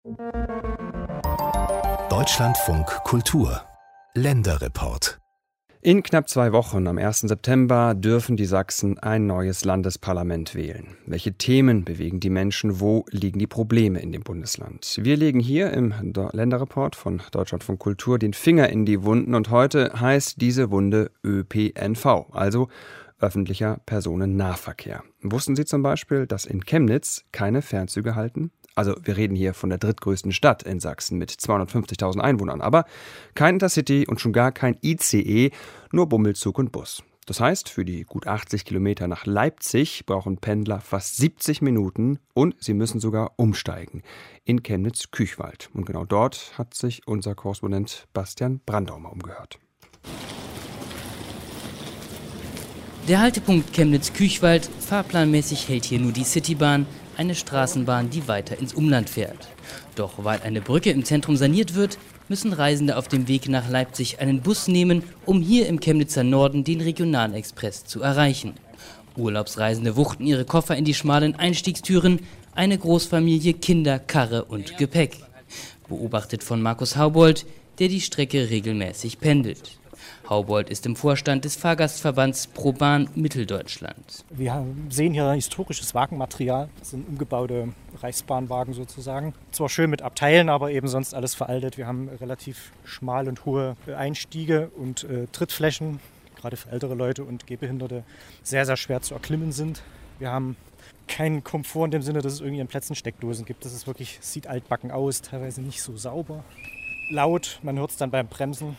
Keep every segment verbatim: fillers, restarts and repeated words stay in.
Deutschlandfunk Kultur Länderreport. In knapp zwei Wochen, am ersten September, dürfen die Sachsen ein neues Landesparlament wählen. Welche Themen bewegen die Menschen? Wo liegen die Probleme in dem Bundesland? Wir legen hier im Länderreport von Deutschlandfunk Kultur den Finger in die Wunden und heute heißt diese Wunde Ö P N V, also öffentlicher Personennahverkehr. Wussten Sie zum Beispiel, dass in Chemnitz keine Fernzüge halten? Also wir reden hier von der drittgrößten Stadt in Sachsen mit zweihundertfünfzigtausend Einwohnern. Aber kein Intercity und schon gar kein I C E, nur Bummelzug und Bus. Das heißt, für die gut achtzig Kilometer nach Leipzig brauchen Pendler fast siebzig Minuten und sie müssen sogar umsteigen in Chemnitz-Küchwald. Und genau dort hat sich unser Korrespondent Bastian Brandau mal umgehört. Der Haltepunkt Chemnitz-Küchwald, fahrplanmäßig hält hier nur die Citybahn, eine Straßenbahn, die weiter ins Umland fährt. Doch weil eine Brücke im Zentrum saniert wird, müssen Reisende auf dem Weg nach Leipzig einen Bus nehmen, um hier im Chemnitzer Norden den Regionalexpress zu erreichen. Urlaubsreisende wuchten ihre Koffer in die schmalen Einstiegstüren, eine Großfamilie, Kinder, Karre und Gepäck. Beobachtet von Markus Haubold, der die Strecke regelmäßig pendelt. Haubold ist im Vorstand des Fahrgastverbands ProBahn Mitteldeutschland. Wir sehen hier historisches Wagenmaterial. Das sind umgebaute Reichsbahnwagen sozusagen. Zwar schön mit Abteilen, aber eben sonst alles veraltet. Wir haben relativ schmale und hohe Einstiege und äh, Trittflächen, gerade für ältere Leute und Gehbehinderte, sehr, sehr schwer zu erklimmen sind. Wir haben keinen Komfort in dem Sinne, dass es irgendwie an Plätzen Steckdosen gibt. Das ist wirklich, sieht altbacken aus, teilweise nicht so sauber. Laut, man hört es dann beim Bremsen.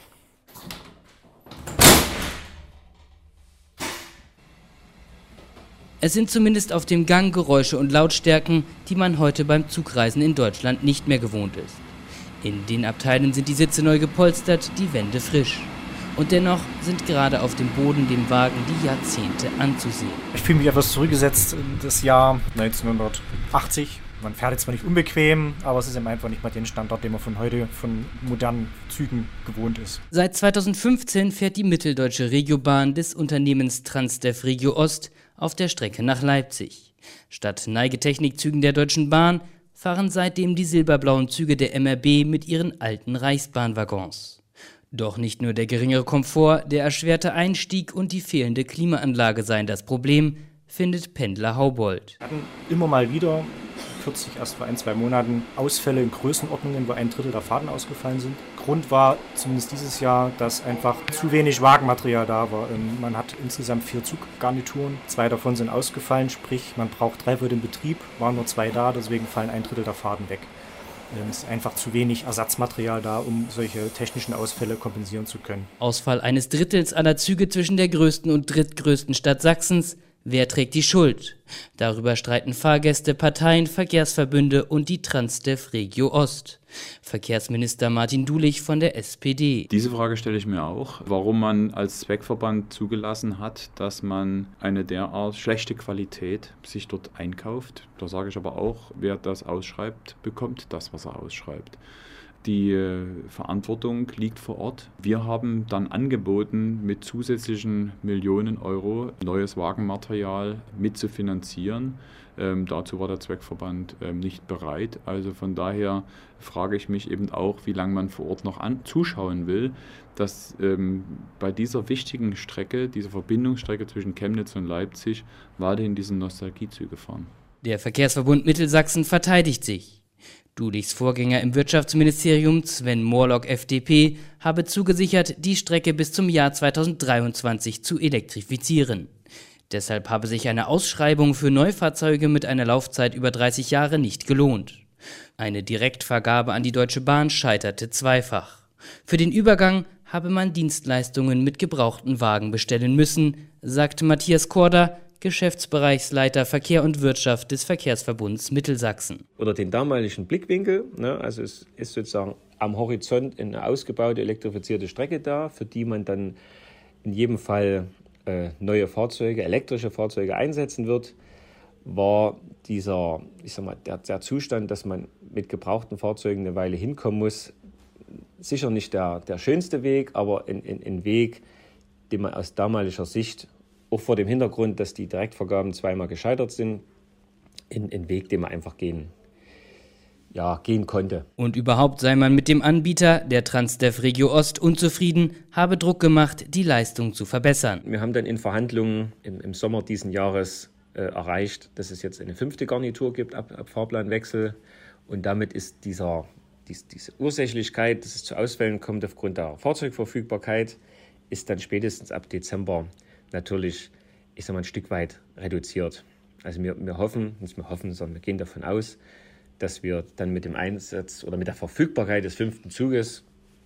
Es sind zumindest auf dem Gang Geräusche und Lautstärken, die man heute beim Zugreisen in Deutschland nicht mehr gewohnt ist. In den Abteilen sind die Sitze neu gepolstert, die Wände frisch. Und dennoch sind gerade auf dem Boden dem Wagen die Jahrzehnte anzusehen. Ich fühle mich etwas zurückgesetzt in das Jahr neunzehnhundertachtzig. Man fährt jetzt zwar nicht unbequem, aber es ist eben einfach nicht mehr den Standard, den man von heute von modernen Zügen gewohnt ist. Seit zweitausendfünfzehn fährt die mitteldeutsche Regiobahn des Unternehmens Transdev Regio Ost auf der Strecke nach Leipzig. Statt Neigetechnikzügen der Deutschen Bahn fahren seitdem die silberblauen Züge der M R B mit ihren alten Reichsbahnwaggons. Doch nicht nur der geringere Komfort, der erschwerte Einstieg und die fehlende Klimaanlage seien das Problem, findet Pendler Haubold. Wir hatten immer mal wieder, kürzlich erst vor ein, zwei Monaten, Ausfälle in Größenordnungen, wo ein Drittel der Fahrten ausgefallen sind. Grund war zumindest dieses Jahr, dass einfach zu wenig Wagenmaterial da war. Man hat insgesamt vier Zuggarnituren, zwei davon sind ausgefallen, sprich man braucht drei für den Betrieb, waren nur zwei da, deswegen fallen ein Drittel der Fahrten weg. Es ist einfach zu wenig Ersatzmaterial da, um solche technischen Ausfälle kompensieren zu können. Ausfall eines Drittels aller Züge zwischen der größten und drittgrößten Stadt Sachsens. Wer trägt die Schuld? Darüber streiten Fahrgäste, Parteien, Verkehrsverbünde und die Transdev Regio Ost. Verkehrsminister Martin Dulich von der S P D. Diese Frage stelle ich mir auch, warum man als Zweckverband zugelassen hat, dass man eine derart schlechte Qualität sich dort einkauft. Da sage ich aber auch, wer das ausschreibt, bekommt das, was er ausschreibt. Die Verantwortung liegt vor Ort. Wir haben dann angeboten, mit zusätzlichen Millionen Euro neues Wagenmaterial mitzufinanzieren. Ähm, dazu war der Zweckverband ähm, nicht bereit. Also von daher frage ich mich eben auch, wie lange man vor Ort noch an, zuschauen will, dass ähm, bei dieser wichtigen Strecke, dieser Verbindungsstrecke zwischen Chemnitz und Leipzig, weiterhin diese Nostalgiezüge fahren. Der Verkehrsverbund Mittelsachsen verteidigt sich. Dulichs Vorgänger im Wirtschaftsministerium, Sven Morlock F D P, habe zugesichert, die Strecke bis zum Jahr zweitausenddreiundzwanzig zu elektrifizieren. Deshalb habe sich eine Ausschreibung für Neufahrzeuge mit einer Laufzeit über dreißig Jahre nicht gelohnt. Eine Direktvergabe an die Deutsche Bahn scheiterte zweifach. Für den Übergang habe man Dienstleistungen mit gebrauchten Wagen bestellen müssen, sagt Matthias Korder, Geschäftsbereichsleiter Verkehr und Wirtschaft des Verkehrsverbunds Mittelsachsen. Oder den damaligen Blickwinkel, ne, also es ist sozusagen am Horizont eine ausgebaute, elektrifizierte Strecke da, für die man dann in jedem Fall äh, neue Fahrzeuge, elektrische Fahrzeuge einsetzen wird, war dieser, ich sag mal, der, der Zustand, dass man mit gebrauchten Fahrzeugen eine Weile hinkommen muss, sicher nicht der, der schönste Weg, aber ein, ein, ein Weg, den man aus damaliger Sicht auch vor dem Hintergrund, dass die Direktvergaben zweimal gescheitert sind, in einen Weg, den wir einfach gehen ja, gehen konnte. Und überhaupt sei man mit dem Anbieter, der Transdev Regio Ost, unzufrieden, habe Druck gemacht, die Leistung zu verbessern. Wir haben dann in Verhandlungen im, im Sommer diesen Jahres äh, erreicht, dass es jetzt eine fünfte Garnitur gibt ab, ab Fahrplanwechsel. Und damit ist dieser, dies, diese Ursächlichkeit, dass es zu Ausfällen kommt aufgrund der Fahrzeugverfügbarkeit, ist dann spätestens ab Dezember natürlich, ich sag mal, ein Stück weit reduziert. Also wir, wir hoffen, nicht wir hoffen, sondern wir gehen davon aus, dass wir dann mit dem Einsatz oder mit der Verfügbarkeit des fünften Zuges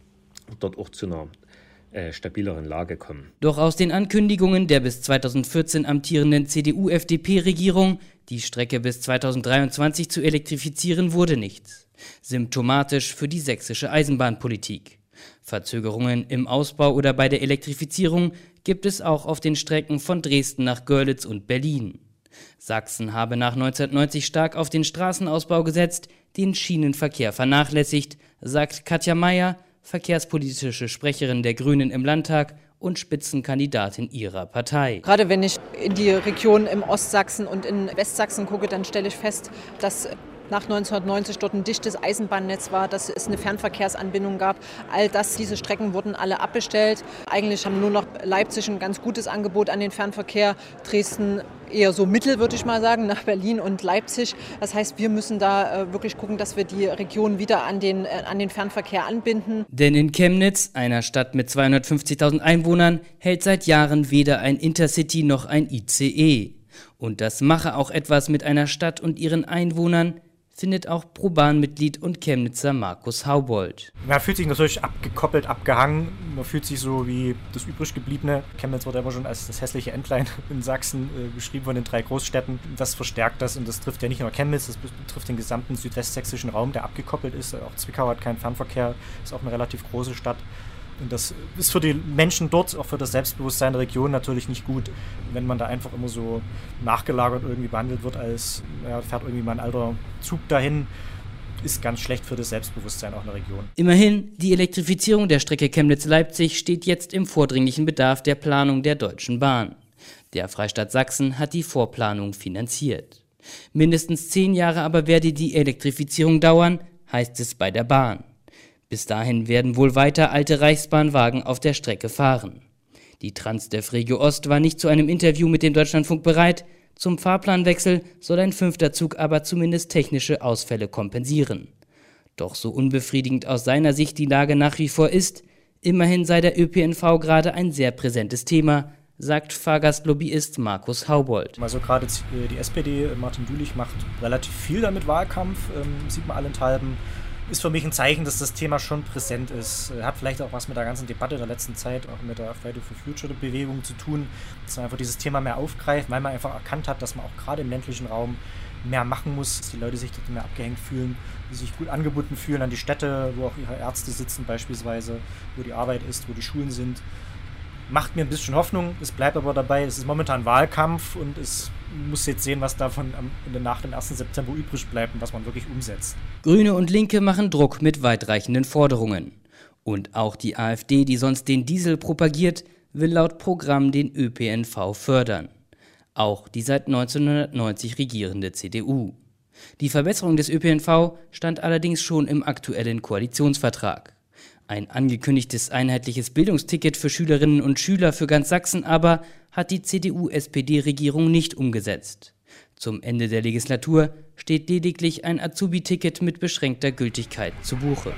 dort auch zu einer äh, stabileren Lage kommen. Doch aus den Ankündigungen der bis zweitausendvierzehn amtierenden C D U F D P-Regierung, die Strecke bis zweitausenddreiundzwanzig zu elektrifizieren, wurde nichts. Symptomatisch für die sächsische Eisenbahnpolitik. Verzögerungen im Ausbau oder bei der Elektrifizierung gibt es auch auf den Strecken von Dresden nach Görlitz und Berlin. Sachsen habe nach neunzehnhundertneunzig stark auf den Straßenausbau gesetzt, den Schienenverkehr vernachlässigt, sagt Katja Mayer, verkehrspolitische Sprecherin der Grünen im Landtag und Spitzenkandidatin ihrer Partei. Gerade wenn ich in die Region im Ostsachsen und in Westsachsen gucke, dann stelle ich fest, dass nach neunzehnhundertneunzig dort ein dichtes Eisenbahnnetz war, dass es eine Fernverkehrsanbindung gab. All das, diese Strecken wurden alle abbestellt. Eigentlich haben nur noch Leipzig ein ganz gutes Angebot an den Fernverkehr, Dresden eher so mittel, würde ich mal sagen, nach Berlin und Leipzig. Das heißt, wir müssen da äh, wirklich gucken, dass wir die Region wieder an den, äh, an den Fernverkehr anbinden. Denn in Chemnitz, einer Stadt mit zweihundertfünfzigtausend Einwohnern, hält seit Jahren weder ein Intercity noch ein I C E. Und das mache auch etwas mit einer Stadt und ihren Einwohnern, findet auch Pro-Bahn-Mitglied und Chemnitzer Markus Haubold. Man fühlt sich natürlich abgekoppelt, abgehangen. Man fühlt sich so wie das übriggebliebene. Chemnitz wurde immer schon als das hässliche Entlein in Sachsen äh, beschrieben von den drei Großstädten. Das verstärkt das und das trifft ja nicht nur Chemnitz, das betrifft den gesamten südwestsächsischen Raum, der abgekoppelt ist. Auch Zwickau hat keinen Fernverkehr, ist auch eine relativ große Stadt. Und das ist für die Menschen dort, auch für das Selbstbewusstsein der Region natürlich nicht gut, wenn man da einfach immer so nachgelagert irgendwie behandelt wird, als ja, fährt irgendwie mal ein alter Zug dahin, ist ganz schlecht für das Selbstbewusstsein auch in der Region. Immerhin, die Elektrifizierung der Strecke Chemnitz-Leipzig steht jetzt im vordringlichen Bedarf der Planung der Deutschen Bahn. Der Freistaat Sachsen hat die Vorplanung finanziert. Mindestens zehn Jahre aber werde die Elektrifizierung dauern, heißt es bei der Bahn. Bis dahin werden wohl weiter alte Reichsbahnwagen auf der Strecke fahren. Die Transdev Regio Ost war nicht zu einem Interview mit dem Deutschlandfunk bereit. Zum Fahrplanwechsel soll ein fünfter Zug aber zumindest technische Ausfälle kompensieren. Doch so unbefriedigend aus seiner Sicht die Lage nach wie vor ist, immerhin sei der Ö P N V gerade ein sehr präsentes Thema, sagt Fahrgastlobbyist Markus Haubold. Also gerade die S P D, Martin Dulich, macht relativ viel damit Wahlkampf, ähm, sieht man allenthalben. Ist für mich ein Zeichen, dass das Thema schon präsent ist. Hat vielleicht auch was mit der ganzen Debatte der letzten Zeit, auch mit der Friday for Future Bewegung zu tun, dass man einfach dieses Thema mehr aufgreift, weil man einfach erkannt hat, dass man auch gerade im ländlichen Raum mehr machen muss, dass die Leute sich dort mehr abgehängt fühlen, sich gut angebunden fühlen an die Städte, wo auch ihre Ärzte sitzen beispielsweise, wo die Arbeit ist, wo die Schulen sind. Macht mir ein bisschen Hoffnung, es bleibt aber dabei, es ist momentan Wahlkampf und es muss jetzt sehen, was davon nach dem ersten September übrig bleibt und was man wirklich umsetzt. Grüne und Linke machen Druck mit weitreichenden Forderungen. Und auch die AfD, die sonst den Diesel propagiert, will laut Programm den Ö P N V fördern. Auch die seit neunzehnhundertneunzig regierende C D U. Die Verbesserung des Ö P N V stand allerdings schon im aktuellen Koalitionsvertrag. Ein angekündigtes einheitliches Bildungsticket für Schülerinnen und Schüler für ganz Sachsen aber hat die C D U S P D-Regierung nicht umgesetzt. Zum Ende der Legislatur steht lediglich ein Azubi-Ticket mit beschränkter Gültigkeit zu Buche.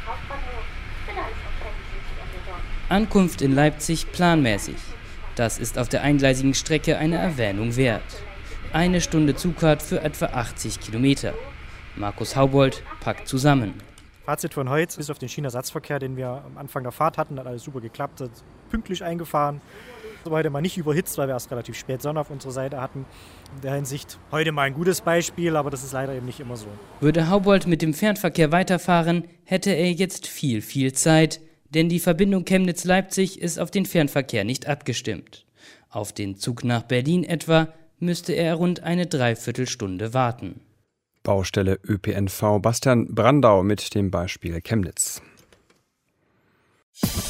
Ankunft in Leipzig planmäßig. Das ist auf der eingleisigen Strecke eine Erwähnung wert. Eine Stunde Zugfahrt für etwa achtzig Kilometer. Markus Haubold packt zusammen. Fazit von heute, bis auf den Schienenersatzverkehr, den wir am Anfang der Fahrt hatten, hat alles super geklappt, hat pünktlich eingefahren. So heute mal nicht überhitzt, weil wir erst relativ spät Sonne auf unserer Seite hatten. In der Hinsicht heute mal ein gutes Beispiel, aber das ist leider eben nicht immer so. Würde Haubold mit dem Fernverkehr weiterfahren, hätte er jetzt viel, viel Zeit, denn die Verbindung Chemnitz-Leipzig ist auf den Fernverkehr nicht abgestimmt. Auf den Zug nach Berlin etwa müsste er rund eine Dreiviertelstunde warten. Baustelle Ö P N V. Bastian Brandau mit dem Beispiel Chemnitz.